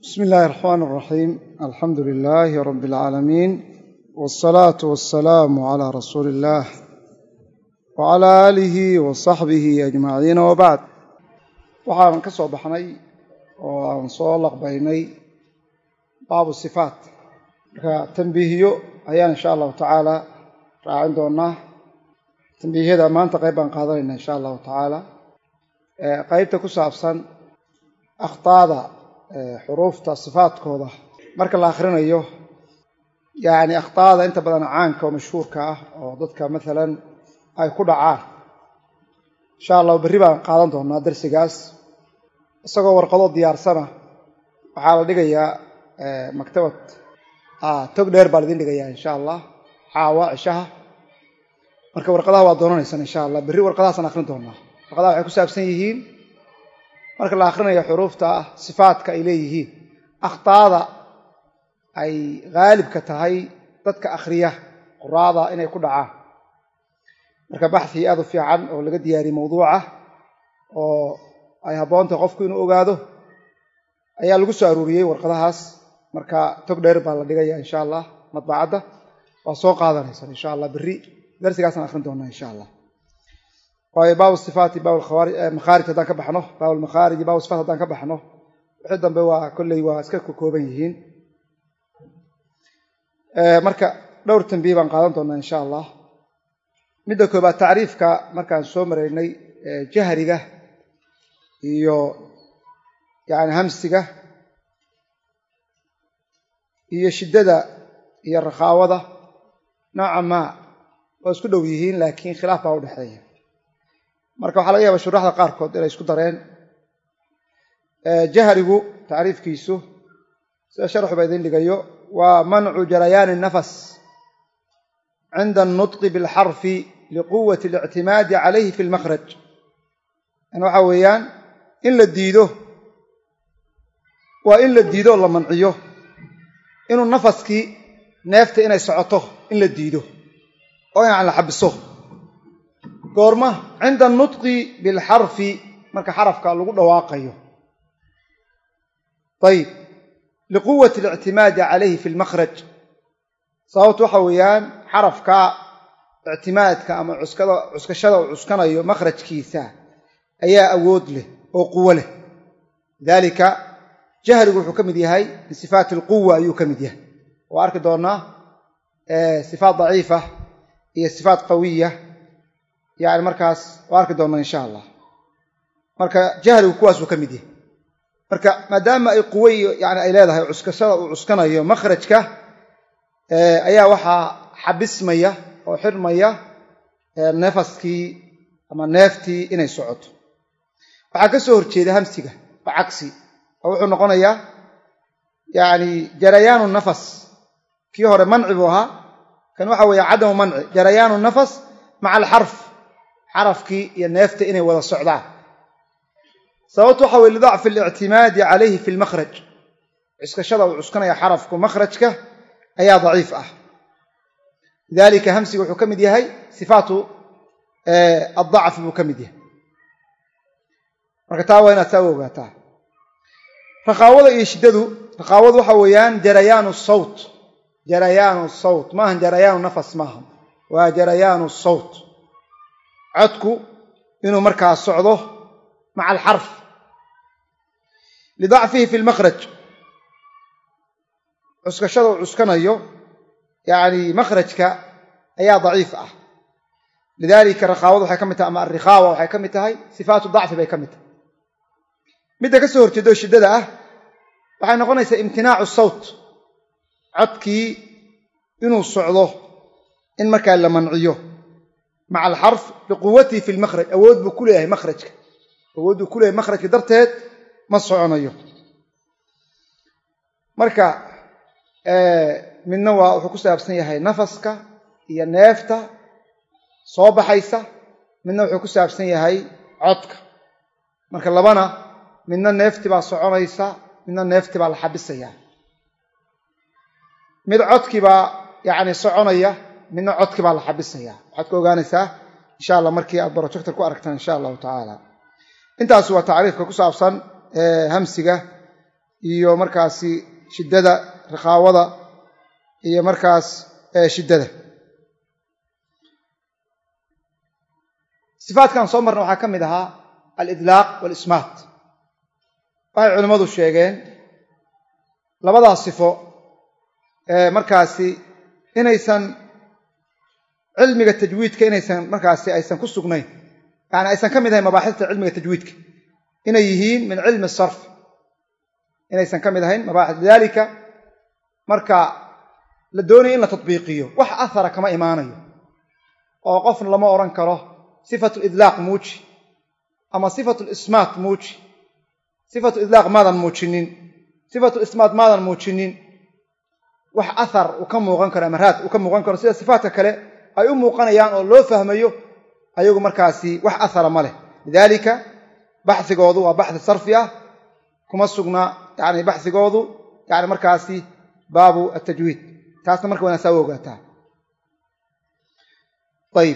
بسم الله الرحمن الرحيم الحمد لله رب العالمين والصلاة والسلام على رسول الله وعلى آله وصحبه أجمعين وبعد waxaan ka soo baxnay oo aan soo laqbaynay baabu sifaat marka tanbiihiyo ayaan insha Allah taala raacin doonaa tanbiihada maanta qayb aan qaadanayna insha Allah taala qaybta ku saabsan akhtaada xuruufta sifaadkooda marka la akhrinayo yaani akhtaada inta badan caanka oo mashhuurka ah oo dadka midalan ay ku dhacaan insha Allah bari baan qaadan doonaa darsigaas isagoo warqado diyaarsana waxaa la dhigayaa maktabad tog dheer baa la idin dhigayaa insha Allah caawa cishaha marka warqadaha waa doonanaysan insha Allah bari warqadahaasaan akhrin doonaa warqadaha waxay ku saabsan yihiin marka la akhrinayo xuruufta sifaadka ay leeyihiin akhtaada ay gaalibka tahay dadka akhriya quraada inay ku dhacaan marka baxthi aad u fiican oo laga diyaariyay mawduuca oo ay haboonta qofku inuu ogaado ayaa lagu soo aruuriyay warqadahaas marka tog dheer baa la dhigaya insha Allah madbacada waa soo qaadanaysan insha Allah bari darsigaasaan akhrin doonaa insha Allah باب الصفات باب المخارج هذا كبحنه باب المخارج باب الصفات هذا كبحنه wixii dambe waa kulli waa iska kooban yihiin marka dhowr tanbiih baan qaadan doonaa insha Allah midda koobaad taariifka markaan soo mareynay jahriga iyo yaani hamsiga iyo shiddada iyo rakhaawada nooca ma oo isku dhow yihiin laakiin khilaaf baa u dhaxeeya marka waxa laga yaabaa shuraxda qaarkood inay isku dareen jahrigu taariifkiisu sida sharxu baa idin dhigayo waa mancu jarayaan an-nafas عند النطق بالحرف لقوة الاعتماد عليه في المخرج أنا waxa weeyaan in la diido waa in la diido la manciyo inuu nafaskii neefta inay socoto in la diido oo aan la xabiso goorma cinda nutqi bil harfi marka xarafka lagu dhawaaqayo طيب لقوة الاعتماد عليه في المخرج sababtu waxa weeyaan xarafka i'timaadka ama cuskashada uu cuskanayo makhrajkiisa ayaa awood leh oo quwo leh dalika jahrigu wuxuu kamid yahay sifaat alquwa ayuu kamid yahay oo arki doonaa sifaat daciifa iyo sifaat qawiya يعني markaas waa arki doonaa insha Allah marka jahrigu kuwaas uu kamid yahay marka maadaama ay quway yani ay leedahay cuskashada uu cuskanayo makhrajka ayaa waxa xabismaya oo xirmaya nafaskii ama neeftii inay socoto waxa ka soo horjeeda hamsiga bacagsi oo wuxuu noqonayaa yani jarayaanu nafas kii hore manci buu ahaa kan waxa weeye cadamu manci jarayaanu nafas maca alxarf xarafkii iyo neefta inay wada socdaan sababtu waxa weeye lidacf al-i'timaad alayhi fi al-makhraj iskashada uu cuskanaya xarafku makhrajka ayaa daciif ah dalika hamsiga wuxuu kamid yahay sifaatu ad-da'f buu kamid yahay marka taa waa inaad saa ogaataa rakhaawada iyo shiddadu rakhaawadu waxa weeyaan jarayaanu sawt maahan jarayaanu nafas maahan waa jarayaanu sawt codku inuu markaa socdo maca alxarf lidacfihi fi lmakhraj cuskashada uu cuskanayo yani makhrajka ayaa daciif ah lidalika rakhaawadu waxay ka mid tahay ama arrikhaawa waxay ka mid tahay sifaatu dacfi bay ka mid tahay midda ka soo horjeedo shiddada ah waxay noqonaysaa imtinaacu sawt codkii inuu socdo in markaa la manciyo مع الحرف بقوته في المخرج أود بكله مخرجك أود بكله مخرجك درتهد ما صعنيه مركا من نوع وحكوسة أبسنية هاي نفسك هي نافته صوب حيثة من نوع وحكوسة أبسنية هاي عطك مركا لبنا من النافت بقى صعنيسة من النافت بقى الحبسية من عطك بقى يعني صعنية من عطك بقى الحبسية waxaad ogaanaysaa insha Allah markii aad barajoogta ku aragtaan insha Allah taala intaas waa taariifka ku saabsan hamsiga iyo markaasi shiddada riqaawada iyo markaas shiddada sifaadkan soo marna waxaa ka mid ahaa alidlaaq waalismaat waxay culimmadu sheegeen labadaas sifo markaasi inaysan cilmiga tajwiidka inaysan markaasi aysan ku sugnayn yani aysan ka mid ahayn mabaaxista cilmiga tajwiidka inay yihiin min cilmi sarf inaysan ka mid ahayn mabaaxis lidaalika marka la doonayo in la tatbiiqiyo wax ahara kama imaanayo oo qofna lama odhan karo sifatu lidlaaq muuji ama sifatu lismaat muuji sifatu idlaaq maadan muujinin sifatu ismaat maadan muujinin wax ahar uu ka muuqan karo ama raad uu ka muuqan karo sida sifaadka kale ay u muuqanayaan oo loo fahmayo ayagu markaasi wax ahara ma leh lidaalika baxigoodu waa baxi sarfi ah kuma sugna yani baxigoodu yani markaasi baabu atajwiid taasna marka waa saa u ogaataa ayib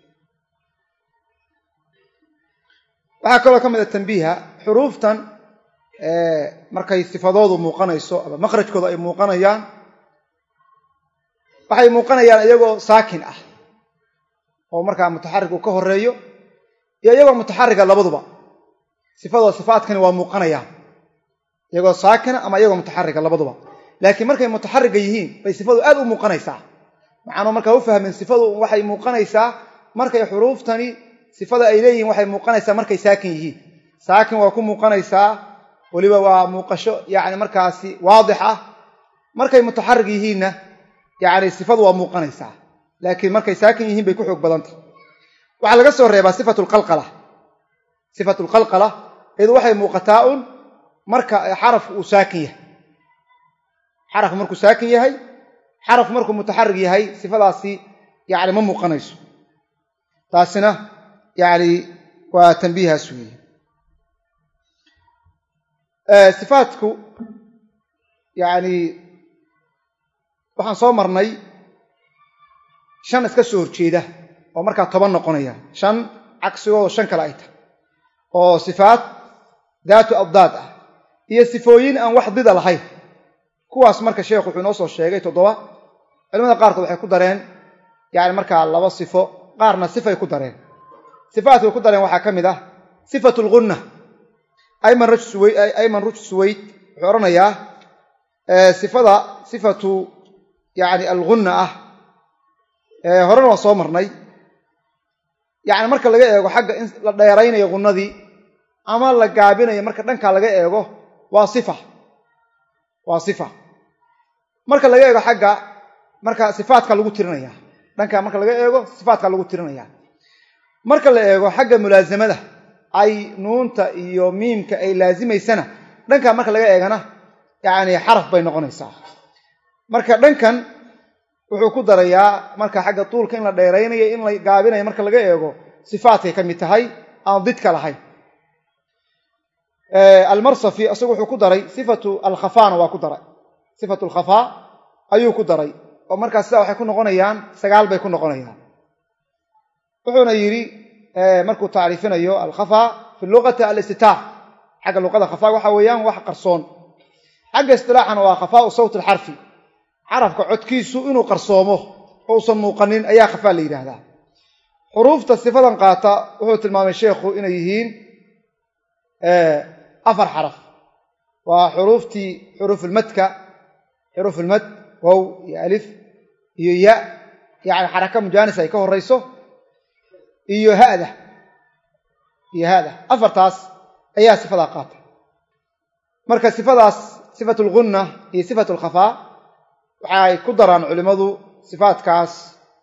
waxaa kaloo ka mid a tanbiiha xuruuftan markay sifadoodu muuqanayso ama maqrajkooda ay muuqanayaan waxay muuqanayaan iyagoo saakin ah oo markaa mutaxarig uu ka horeeyo iyo iyagoo mutaxariga labaduba sifadooda sifaadkani waa muuqanayaan iyagoo saakina ama iyagoo mutaxariga labaduba laakiin markay mutaxariga yihiin bay sifadu aad u muuqanaysaa maxaanu markaa u fahmin sifadu waxay muuqanaysaa markay xuruuftani sifada ay leeyihiin waxay muuqanaysaa markay saakin yihiin saakin waa ku muuqanaysaa weliba waa muuqasho yani markaasi waadix ah markay mutaxarig yihiinna yani sifadu waa muuqanaysaa laakiin markay saakin yihiin bay ku xoog badantah waxaa laga soo reebaa sifatu lqalqala sifatu lqalqala iyadu waxay muuqataa un marka xarafku uu saakin yahay xarafku markuu saakin yahay xarafku markuu mutaxarig yahay sifadaasi yani ma muuqanayso taasina yani waa tanbiihaas weeye sifaadku yani waxaan soo marnay 5 iska soo horjeeda oo markaa 10 noqonaya 5 cagsigooda 5 kale ay tahay oo sifaat daatu addaad ah iyo sifooyin aan wax dida lahayn kuwaas marka sheekhu wuxuu noo soo sheegay 7 culimada qaarkood waxay ku dareen yani markaa 2 sifo qaarna sifay ku dareen sifaadku ku dareen waxaa ka mid ah sifatu lgunna ayman ruj suwayd wuxuu odhanayaa sifatu yani algunna ah horena waa soo marnay yani marka laga eego xagga in la dheeraynayo gunnadii ama la gaabinayo marka dhankaa laga eego waa sifa marka laga eego xagga marka sifaadka lagu tirinaya dhankaa marka laga eego sifaadka lagu tirinaya marka la eego xagga mulaasamada ay nuunta iyo miimka ay laazimaysana dhankaa marka laga eegana yani xaraf bay noqonaysaa marka dhankan wuxuu ku darayaa marka xagga tuulka in la dheeraynayo in la gaabinayo marka laga eego sifaadkay ka mid tahay aan didka lahayn almarsafi isagu wuxuu ku daray sifatu alkhafaana waa ku daray sifatu alkhafaa ayuu ku daray oo markaas sidaa waxay ku noqonayaan 9 bay ku noqonayaan wuxuuna yidhi markuu tacriifinayo alkhafaa fi luqati alistitaac xagga luqada khafaa waxa weeyaan wax qarsoon xagga istilaaxana waa khafaau sawt alxarfi xarafka codkiisu inuu qarsoomo ousan muuqanin ayaa khafaa la yidhaahdaa xuruufta sifadan qaata wuxuu tilmaamay sheekhu inay yihiin 4 xaraf waa xuruuftii xuruufulmadka xuruufulmad wow iyo alif iyo ya yani xaraka mujaanis ay ka horayso iyo hada 4taas ayaa sifadaa qaata marka sifadaas sifatu lgunna iyo sifatu alkhafaa waxay ku daraan culimmadu sifaadkaas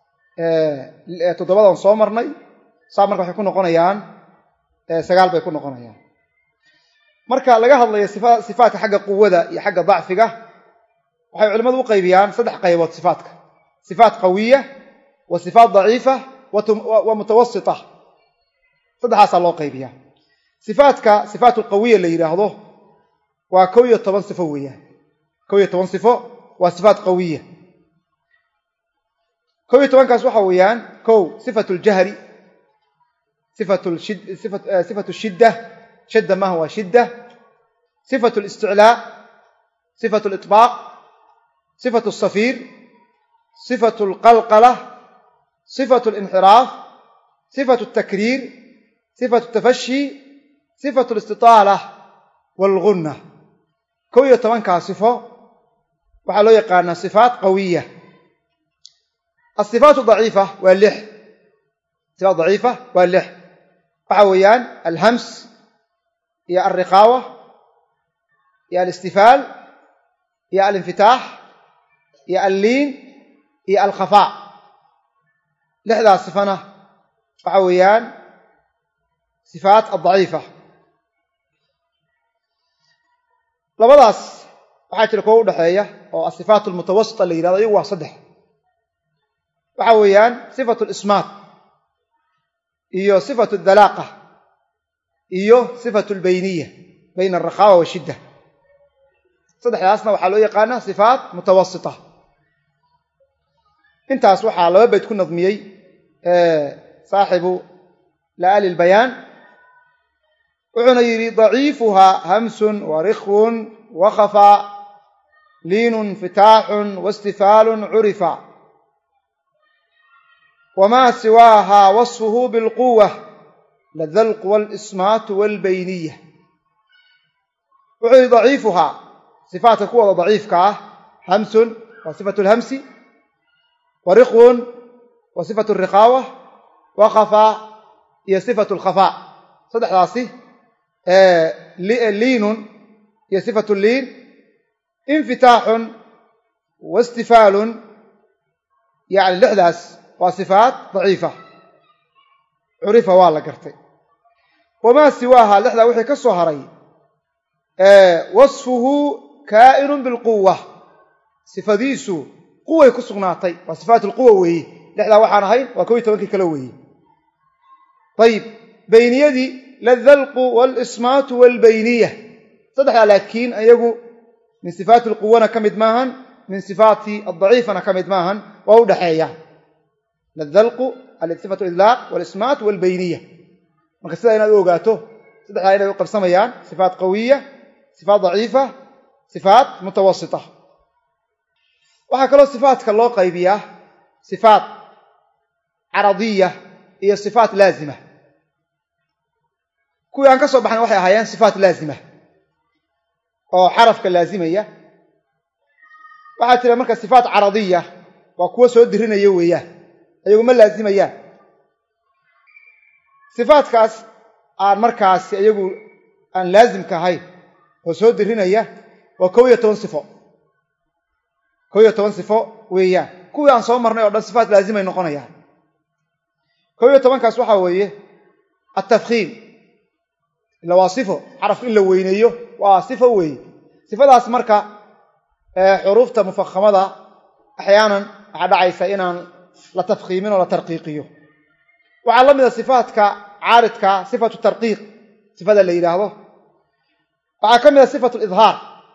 7 soo marnay saa marka waxay ku noqonayaan 9 bay ku noqonayaan marka laga hadlayo sifaadka xagga quwada iyo xagga dacfiga waxay culimmadu u qaybiyaan 3 qaybood sifaadka sifaat qawiya wa sifaat daciifa wa mutawasita 3aasaa loo qaybiyaa sifaadka sifaatu qawiya la yidhaahdo waa 11 sifo weeyaan 11 sifo waa sifaat qawiya 11kaas waxa weeyaan 1 sifatu ljahri sifatu shidda shadda maaha waa shidda sifatu listiclaa صفة الإطباق، صفة الصفير، صفة القلقلة، صفة الانحراف، صفة التكرير، صفة التفشي، صفة الاستطالة والغنة. كوية طبعا صفة وحلو يقارن صفات قوية. الصفات الضعيفة واللح، صفات ضعيفة واللح وحويان الهمس، يا الرخاوة، يا الاستفال، يا الانفتاح، يا اللين، يا الخفاء. لحظة الصفانة وحويان صفات الضعيفة. لبضاس waxaa jira kuwa u dhaxeeya oo asifaat almutawassita la yiraahdo iyagu waa saddex. waxa weeyaan sifatu al-ismaat iyo sifatu al-dalaqa iyo sifatu al-bayniyya bayna ar-rakhawa wa shidda. saddexdaasna waxaa loo yaqaanaa sifaat mutawassita. intaas waxaa laba bayd ku nadmiyay saaxibu laali al-bayan wuxuuna yiri daciifuha hamsun wa rikhwun wa khafa لين انفتاح واستفال عرفا وما سواها وصفه بالقوة للذلق والإسمات والبينية. وعي ضعيفها صفات قوة ضعيف همس وصفة الهمس، ورخو وصفة الرخاوة، وخفاء هي صفة الخفاء. صدح راسي لين هي صفة اللين، انفتاح واستفال يعني اللحداس وصفات ضعيفة عرفها والله قرتي. وما سواها اللحدة وحي كالصهري وصفه كائن بالقوة، صفديسو قوة كالصغناطي وصفات القوة وهي لحدة وحانا هين وكوي توانكي كلوهي. طيب بين يدي للذلق والإسمات والبينية صدح لكن أيقو من صفات القوة كمد ماهن، من صفات الضعيفة كمد ماهن، وهو دحية للذلق الصفة الإذلاق والإسمات والبينية. مكسدا هنا لوغاته صدح هنا يقر سميان صفات قوية، صفات ضعيفة، صفات متوسطة. وحكى صفات كالله قيبية صفات عرضية هي صفات لازمة. كوي أنكسوا بحنا وحي أحيان صفات لازمة oo xarafka laazimaya. waxa tira marka sifaat aradiya waa kuwa soo dirinaya weeyaan ayagu ma laazimayaan. sifaatkaas aan markaas ayagu aan laazimka ahayn oo soo dirinaya waa 12 sifo. 12 sifo weeyaan kuwa aan soo marnay oo dhan sifaat laazimay noqonayaan. 12 kaas waxa weeye at-tafkhim ila wasifo xaraf in la weyneeyo waa sifo weey. sifadaas marka xurufta mufakhamada احيانا waxa dhacaysa inaan la tafkhiimin oo la tarqiiqiyo. waxa la mid ah sifaadka caaridka sifatu tarqiiq sifada la yiraahdo. waxa kamid ah sifatu al-idhar,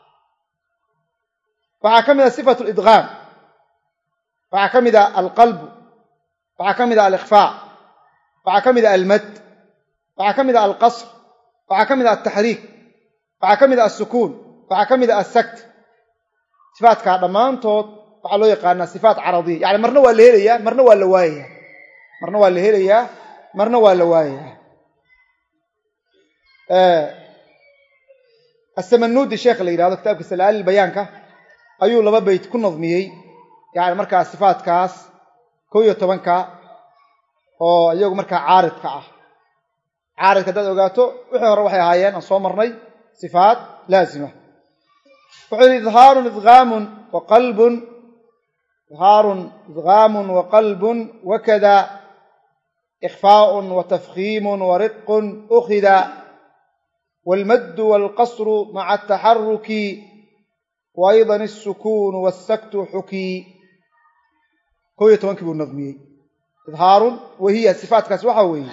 waxa kamid ah sifatu al-idgham, waxa kamid ah al-qalb, waxa kamid ah al-ikhfa, waxa kamid ah al-mad, waxa kamid ah al-qasr, waxa kamid ah at-tahrik, waxa kamid ah as-sukun, waxa kamid ah as-sakt. sifaadka dhamaantood waxa loo yaqaanaa sifaat aradiya. yani marna waa la helayaa marna waa la waayaa, marna waa la helayaa marna waa la waayaa. as-Samanudi sheekh la yiraahdo kitaabkiisa Laali al-Bayanka ayuu laba bayt ku nadmiyay. yani marka sifaadkaas 12 ka oo iyagu marka caaridka ah. caaridka dad ogaato wixii hore waxay ahaayeen aan soo marnay sifaat laazima. wuxuu idhaar idgham wa qalb إظهار إدغام وقلب وكذا إخفاء وتفخيم ورق أخذ والمد والقصر مع التحرك وأيضا السكون والسكت حكي. كوية تنكب النظمية إظهار وهي صفات كسوحوي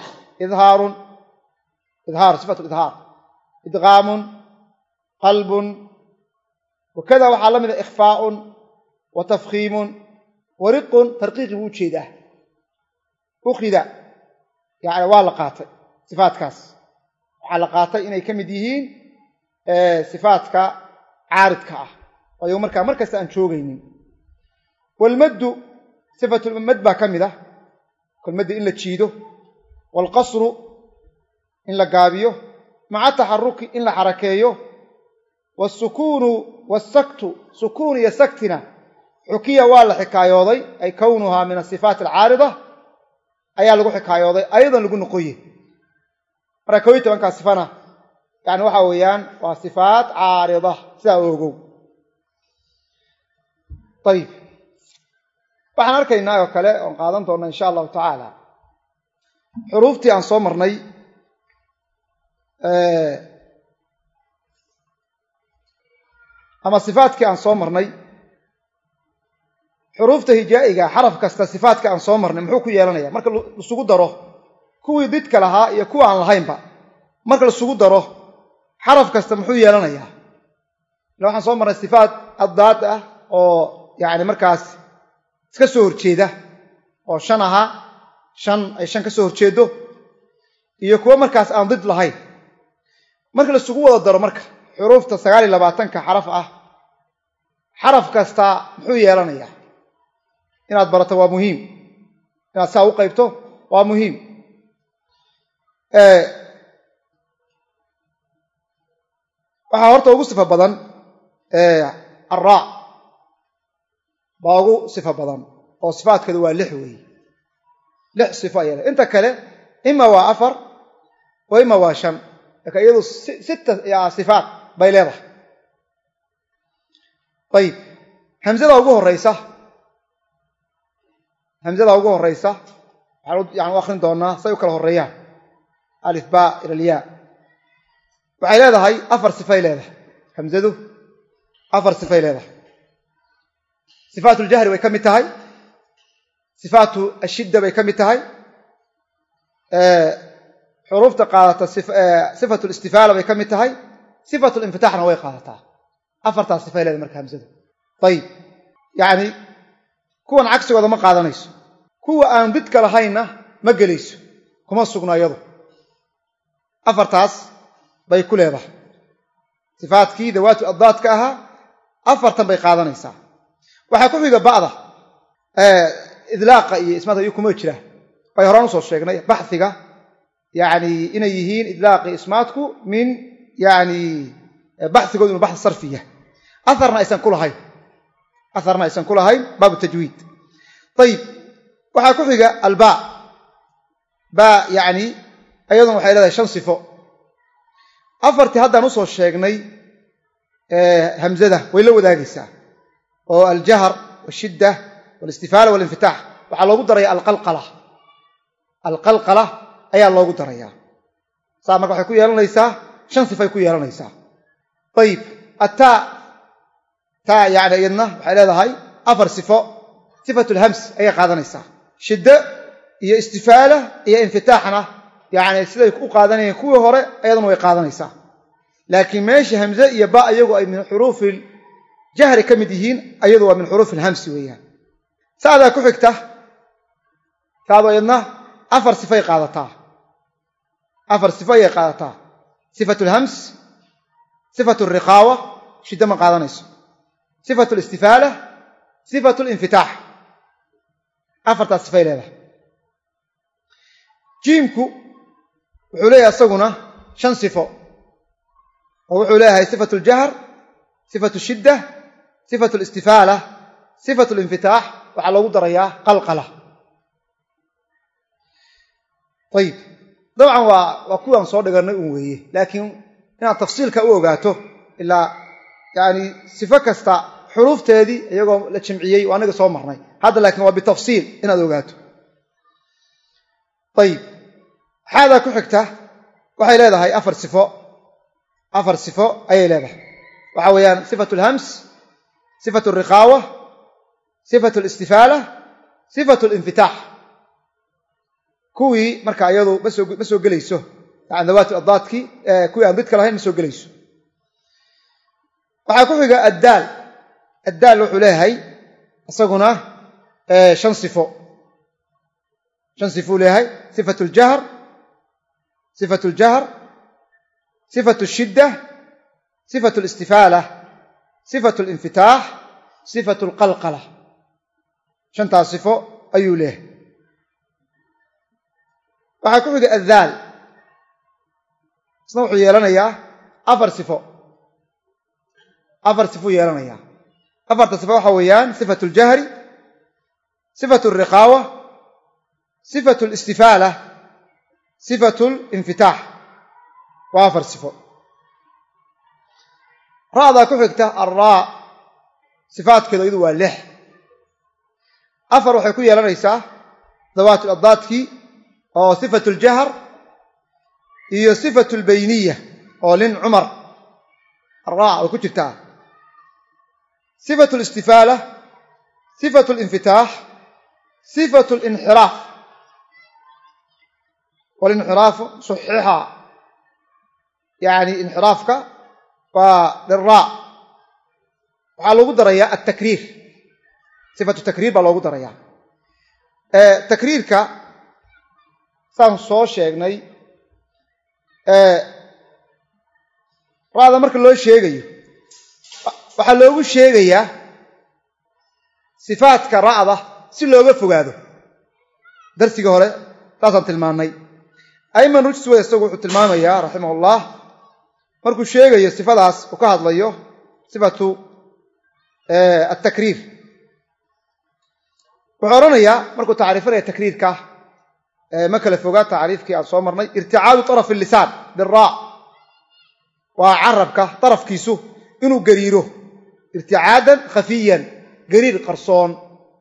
إظهار صفة الإظهار إدغام قلب وكذا وحلم إخفاء وتفخيم ورق ترقيق وجهده أخذ يعني والقات صفات كاس علاقات إني كمديهين صفات كا عارض كا ayuu markasta aan joogaynin walmaddu sifatu mad baa kamida kalmadda in la jiido walqasru in la gaabiyo maca taxaruki in la xarakeeyo wasukuunu wasaktu sukuun iyo saktina xukiya waa la xikaayooday ay kownuhaa min asifaat alcaarida ayaa lagu xikaayooday ayadan lagu noqoye marka 11 sifana yani waxa weeyaan waa sifaat caarida sidaa ogow طيب waxaan arkaynaa oo kale oo qaadan doona insha Allah ta'ala xuruuftii aan soo marnay ama sifaadkii aan soo marnay xuruufta hijaa'iga xaraf kasta sifaadka aan soo marnay muxuu ku yeelanayaa marka la isugu daro kuwii didka lahaa iyo kuwa aan lahaynba marka la isugu daro xaraf kasta muxuu yeelanayaa waxaan soo marnay sifaat addaad ah oo yani markaas iska soo horjeeda oo 5 aha 5 ay 5 ka soo horjeedo iyo kuwa markaas aan did lahayn marka la isugu wada daro marka xuruufta 29 ka xaraf ah xaraf kasta muxuu yeelanayaa inaad barato waa muhiim inaad saa u qaybto waa muhiim waxa horta ugu sifa badan arraa baa ugu sifa badan oo sifaadkeedu waa 6 weey 6 sifo ayay inta kale ima waa 4 oo ima waa 5 laka iyadu 6 sifaat bay leedahay طيب همزada ugu horeysa يعني akhrin doonaa say u kala horeeyaan alif ba ila ya waxay leedahay 4 sifay leedahay hamzadu 4 sifay leedahay sifatu al-jahr way kamid tahay sifatu ash-shidda way kamid tahay xurufta qaadata sifatu al-istifala way kamid tahay sifatu al-infitahna way qaadataa 4 sifay leedahay marka hamzadu طيب يعني kuwan cagsigooda ma qaadanayso kuwa aan bidka lahayna ma gelayso kuma sugnaayado 4taas bay ku leedahay sifaadkii dawaatu addaadka aha 4tan bay qaadanaysaa waxa ku xiga ba'da idlaaqa iyo ismaada iyo kuma jira bay horaan soo sheegnay baxsiga yani inay yihiin idlaaqi ismaadku min yani baxsigoodu baxs sarfiya atharna aysan kulahayn bab tajwiid طيب waxa ku xiga alba ba yani ayaduna waxay leedahay 5 sifo afartii haddaan usoo sheegnay hamzada way la wadaagaysaa oo aljahr washidda walistifala walinfitah waxa loogu daraya alqalqala ayaa loogu daraya saa marka waxay ku yeelanaysaa 5 sifay ku yeelanaysaa طيب ataa ta yani iyadna waxay leedahay 4 sifo sifatu alhams ayay qaadanaysaa shidda iyo istifala iyo infitahna yani siday u qaadanayeen kuwii hore ayaduna way qaadanaysaa laakiin meesha hamza iyo ba ayagu ay min xuruufil jahri kamid yihiin ayadu waa min xuruufil hams weeyaan saada ku xigta taadayna 4 sifay qaadataa 4 sifay qaadataa sifatu alhams sifatu alriqawa shidda ma qaadanayso sifatu alistifala sifatu alinfitah 4 sifay leedahay jiimku wuxuu leeyahay asaguna 5 sifo oo wuxuu leeyahay sifatu aljahr sifatu shidda sifatu alistifala sifatu alinfitah waxa loogu darayaa qalqala طيب طبعا waa kuwan soo dhiganay un weeye laakiin inaad tafsiilka u ogaato ilaa yani sifo kasta xuruufteedii iyagoo la jamciyay oo anaga soo marnay hadda laakiin waa bitafsiil inaad ogaato طيب hada ku xigta waxay leedahay 4 sifo ayay leedahay waxa weeyaan sifatu alhams sifatu alriqawa sifatu alistifala sifatu alinfitah kuwii marka ayadu ma soo gelayso yani dawaatu addaadki kuwii aan bidka lahayn ma soo gelayso waxa ku xiga addaal wuxuu leeyahay isaguna 5 sifo leeyahay sifatu aljahr sifatu alshidda sifatu alistifala sifatu alinfitaax sifatu alqalqala shantaas sifo ayuu leehay waxaa ku xiga addaal isna wuxuu yeelanayaa afar sifuu yeelanayaa afarta sifo waxaa weeyaan sifatu aljahri sifatu alriqaawa sifatu alistifaala sifatu alinfitaax waa afar sifo ra'daa ku xigta alraa sifaadkeedu iyadu waa 6 afar waxay ku yeelanaysaa dawaatu addaadkii oo sifatu aljahr iyo sifatu albayniya oo lin cumar alraa way ku jirtaa sifatu alistifaala sifatu alinfitaax sifatu alinxiraaf walinxiraafu saxiixa yani inxiraafka waa lilraa waxaa loogu darayaa altakriir sifatu takriir baa loogu darayaa takriirka saan soo sheegnay ra'da marka loo sheegayo waxaa loogu sheegayaa sifaadka ra'da si looga fogaado darsiga hore taasaan tilmaannay ayman rujswa isagu wuxuu tilmaamayaa raximahullah markuu sheegayo sifadaas uu ka hadlayo sifatu altakriir wuxuu odhanayaa markuu tacriifinaya takriirka ma kala fogaa tacriifkii aan soo marnay irticaadu طaraf الlisaan biraa waa carabka darafkiisu inuu gariiro irticaadan khafiyan gariir qarsoon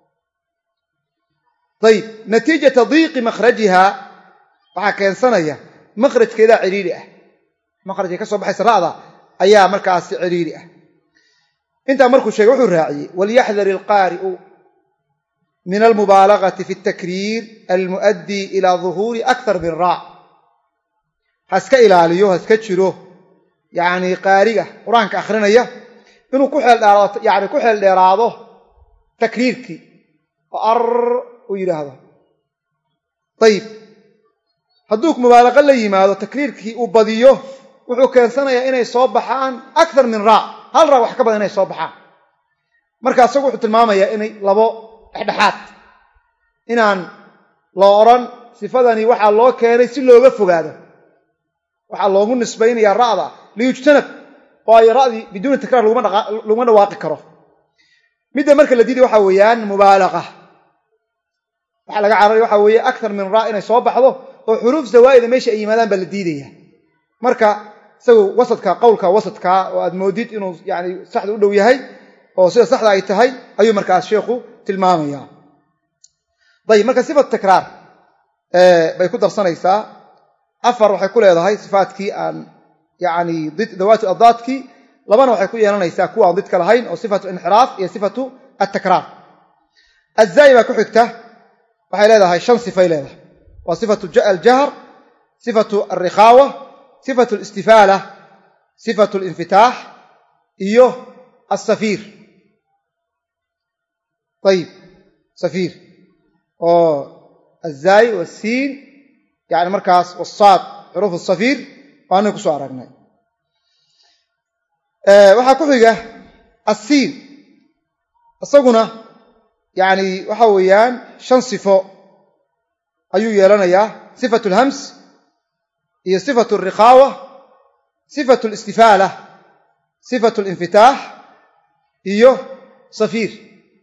ayib natiijata diiqi makhrajiha waxaa keensanaya makhrajkeedaa ciriiri ah makhrajka ka soo baxaysa ra'da ayaa markaasi ciriiri ah intaa markuu sheegay wuxuu raaciyey walyaxdar ilqaari'u min almubaalagati fi اtakriir almuؤaddii ilaa ظuhuuri akthar min raa haska ilaaliyo haska jiro yacni qaariga qur-aanka akhrinaya inuu ku xeel dheeraado takriirkii oo ar uu yidhaahdo ayib hadduu mubaalaqa la yimaado takriirkii uu badiyo wuxuu keensanayaa inay soo baxaan akthar min raa hal raa wax ka badan inay soo baxaan marka isagu wuxuu tilmaamayaa inay labo dhexdhexaad inaan loo odhan sifadani waxaa loo keenay si looga fogaado waxaa loogu nisbaynayaa ra'da liyujtanab waayo ra'dii biduuni takraar laguma dhawaaqi karo midda marka la diiday waxaa weeyaan mubaalaqa waxaa laga cararaya waxaa weeye akthar min raa inay soo baxdo oo xuruuf zawaa'ida meesha ay yimaadaan baa la diidaya marka isagu wasadka qowlka wasadka oo aad moodid inuu yani saxda u dhow yahay oo sida saxda ay tahay ayuu markaas sheekhu tilmaamaya ayib marka sifat takraar bay ku darsanaysaa afar waxay ku leedahay sifaadkii aan yani dawaatu addaadkii labana waxay ku yeelanaysaa kuwa aan didka lahayn oo sifatu inxiraaf iyo sifatu atakraar azaa'i baa ku xigta waxay leedahay 5 sifay leedahay waa sifatu aljahr sifatu alrikhaawa sifatu alistifaala sifatu alinfitaax iyo alsafiir ayib safiir oo azaa'i wasiin yani markaas wasaad xuruuf asafiir waanay ku soo aragnay waxaa ku xiga asiin isaguna yani waxa weeyaan 5 sifo ayuu yeelanayaa sifatu alhams iyo sifatu alrikhaawa sifatu alistifaala sifatu alinfitaax iyo safiir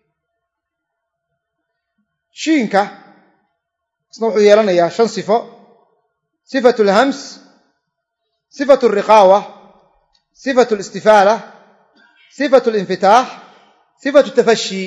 shiinka isna wuxuu yeelanayaa 5 sifo sifatu alhams sifatu alrikhaawa sifatu alistifaala sifatu alinfitaax sifatu tafashi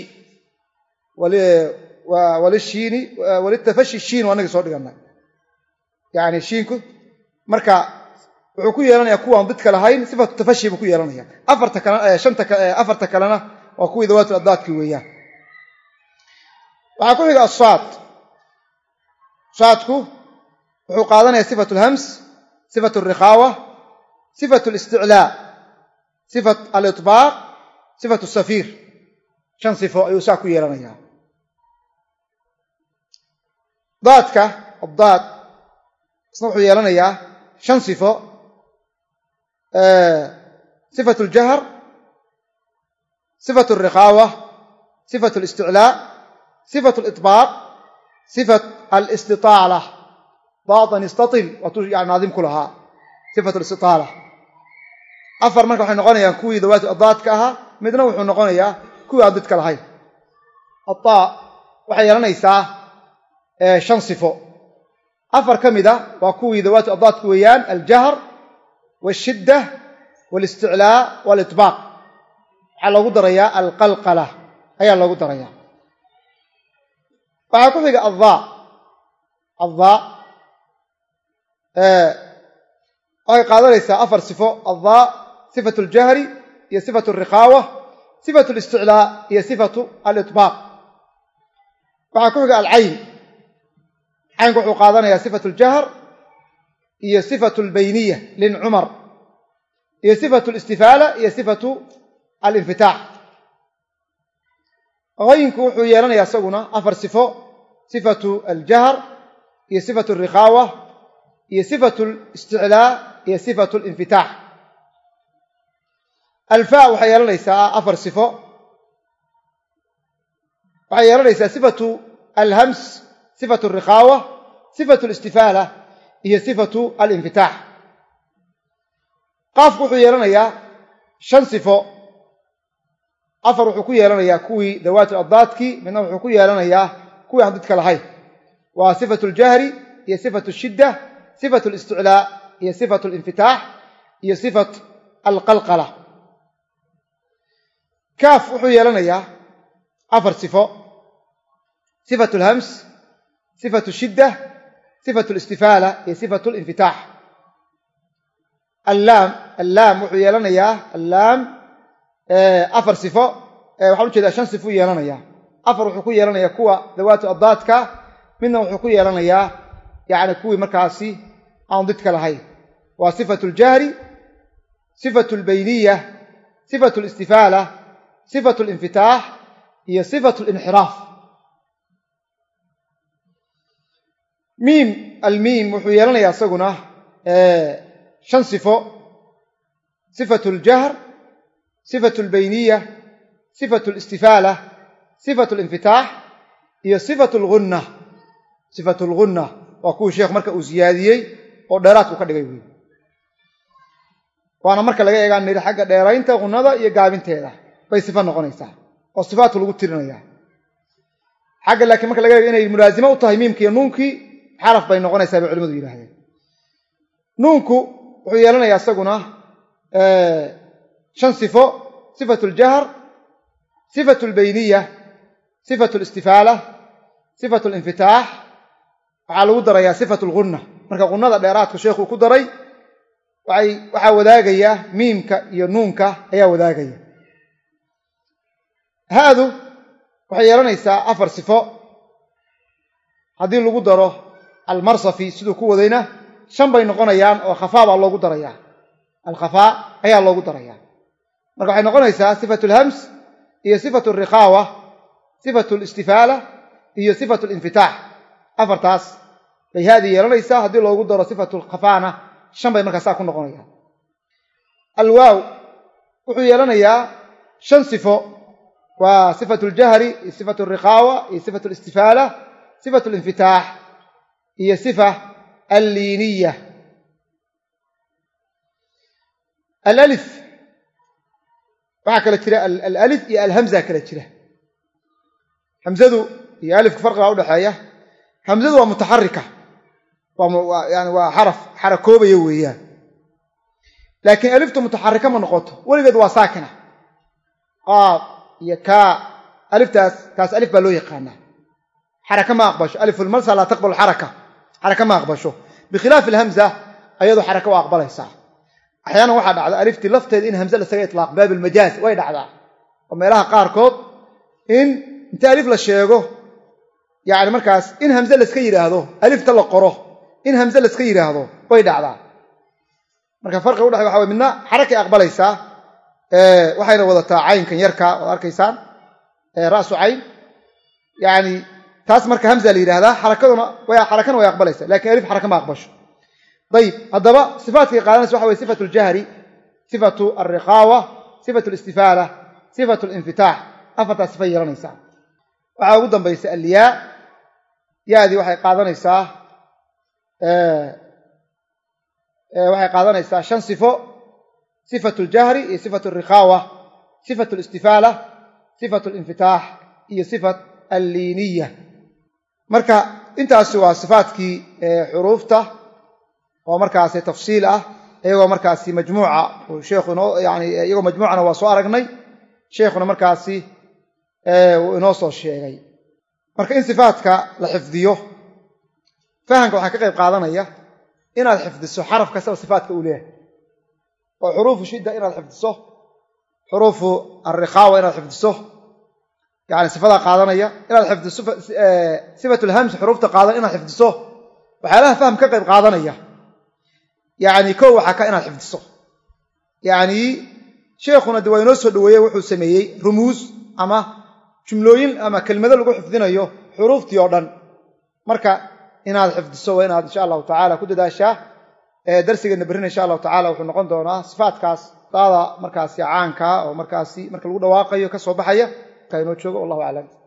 walishiini walitafashi shiin waa annaga soo dhiganay yani shiinku marka wuxuu ku yeelanayaa kuwaan didka lahayn sifatu tafashi buu ku yeelanaya afarta kalena waa kuwii dawaatu addaadkii weeyaan waxaa ku xiga asaad saadku wuxuu qaadanayaa sifatu alhams sifatu alrikhaawa sifatu alisticlaa sifat alitbaaq sifatu safiir 5 sifo ayuu saa ku yeelanayaa daadka addaad isna wuxuu yeelanayaa 5 sifo sifatu aljahr صفة الرخاوة صفة الاستعلاء صفة الإطباق صفة الاستطالة ضاطا يستطل يعني ناظم كلها صفة الاستطالة أفر مركب وحي نقونيا كوي ذوات الضاد كاها مدنا وحي نقونيا كوي عدد كالهاي الطاء وحي يلانيسا شن صفو أفر كمدة وكوي ذوات الضاد كويان الجهر والشدة والاستعلاء والإطباق على قدرية القلقلة هي الله قدرية وعكو فيك الضاء أي قادر ليس أفر صفو الضاء صفة الجهر هي صفة الرخاوة صفة الاستعلاء هي صفة الإطباق وعكو فيك العين عين قحو قادرنا هي صفة الجهر هي صفة البينية لن عمر هي صفة الاستفالة هي صفة الانفتاح غينك وحو يلان يسقنا أفر صفة الجهر هي صفة الرخاوة هي صفة الاستعلاء هي صفة الانفتاح الفاء وحيلان ليس أفر وحيلان ليس صفة الهمس صفة الرخاوة صفة الاستفالة هي صفة الانفتاح قاف وحو يلان شن صفة أفر وحكو يلانيا كوي ذوات الأضدادكي منه وحكو يلانيا كوي عددك لهاي وصفة الجهر هي صفة الشدة صفة الاستعلاء هي صفة الانفتاح هي صفة القلقلة كاف وحو يلانيا أفر صفة الهمس صفة الشدة صفة الاستفالة هي صفة الانفتاح اللام وحو يلانيا اللام أفر صفة وحاول كذا شن صفة يلانيا أفر وحكو يلانيا كوا ذوات الضادك منه وحكو يلانيا يعني كوي مركاسي عن ضدك لهاي وصفة الجهر صفة البينية صفة الاستفالة صفة الانفتاح هي صفة الانحراف الميم وحو يلانيا سقنا شن صفة الجهر صفة البينية صفة الاستفالة صفة الانفتاح هي صفة الغنة وكو شيخ مركا وزياديي وديرات وكدغاي وانا marka laga eegan niri xagga dheeraynta qunada iyo gaabinteeda bay sifo noqonaysaa oo sifaatu lagu tirinaya xagga laakiin marka laga eego inay mulaazimo u tahay miimka iyo nuunki xaraf bay noqonaysaa culimadu yiraahdeen nuunku wuxuu yeelanayaa asaguna shan sifo صفة الجهر صفة البينية صفة الاستفالة صفة الانفتاح وعلى ودريا صفة الغنة marka qunada dheeraadka sheekhu ku daray waxa wadaagaya miimka iyo nuunka ayaa wadaagaya haadu waxay yeelanaysaa afar sifo hadii lagu daro al-marsafi sidoo ku wadayna shan bay noqonayaan oo khafaaba loogu daraya al-khafa ayaa loogu daraya marka waxay noqonaysaa صفة الهمس هي صفة الرخاوة صفة الاستفالة هي صفة الانفتاح أفرتاس هذه يلانيسا هذه لو قدر صفة الخفانة شن باي marka ku noqonaya الواو wuxuu yeelanayaa shan sifo waa صفة الجهر صفة الرخاوة صفة الاستفالة صفة الانفتاح هي صفة اللينية الألف waxa kala jira al-alif iyo al-hamza kala jira hamzadu iyo alif farqiga u dhaxeeya hamzadu waa mutaharrika yani waa xarakoobayo weeyaan laakiin aliftu mutaharrika ma noqoto waligeed waa saakina qaaf iyo ka aliftaas alif baa loo yaqaanaa xaraka ma aqbasho alif al-marsa la taqbal xaraka ma aqbasho bikhilaaf al-hamza ayadu xaraka waa aqbalaysaa أحيانا واحد على ألفتي لفتة إن همزة لسه يطلق باب المجاز وين عذا وما لها قاركود إن أنت ألف للشيء يعني مركز إن همزة لسكير هذا ألف تلقره إن همزة لسكير هذا وين عذا مركز فرق واحد يحاول منا حركة أقبل يسا وحين وضعت عين كان يركع وأركيسان رأس عين يعني تاس مركز همزة لي هذا حركة ويقبل يسا لكن ألف حركة ما أقبلش طيب هذا صفات قالنا سواء صفة الجهر صفة الرخاوة صفة الاستفالة sifatu linfitaax afartaa sifa yeelanaysaa waxaa ugu dambaysa alyaa yaadii waxay qaadanaysaa 5 sifo sifatu ljahri iyo sifatu alrikhaawa sifatu alistifaala sifatu alinfitaax iyo sifat alliiniya marka intaasi waa sifaadkii xuruufta oo markaasi tafsiil ah iyagoo markaasi majmuuca oo sheekhu iyagoo majmuucana waa soo aragnay sheekhuna markaasi uu inoo soo sheegay marka in sifaadka la xifdiyo fahamka waxaa ka qayb qaadanaya inaad xifdiso xaraf kastaba sifaadka uu leeyahay oo xuruufu shidda inaad xifdiso xuruufu alrikhaawa inaad xifdiso yani sifadaa qaadanaya inaad xifdiso sifatu lhamsi xuruufta qaadan inaad xifdiso waxyaalaha faham ka qayb qaadanaya yani kow waxaa ka inaad xifdiso yani sheekhuna de waa inoo soo dhaweeyey wuxuu sameeyey rumuus ama jumlooyin ama kelmado lagu xifdinayo xuruuftii oo dhan marka inaad xifdiso waa inaad insha allahu tacala ku dadaashaa darsigeena berrina insha allahu tacala wuxuu noqon doonaa sifaatkaas daada markaasi caankaa oo markaasi marka lagu dhawaaqayo ka soo baxaya ka inoo joogo wallahu aclam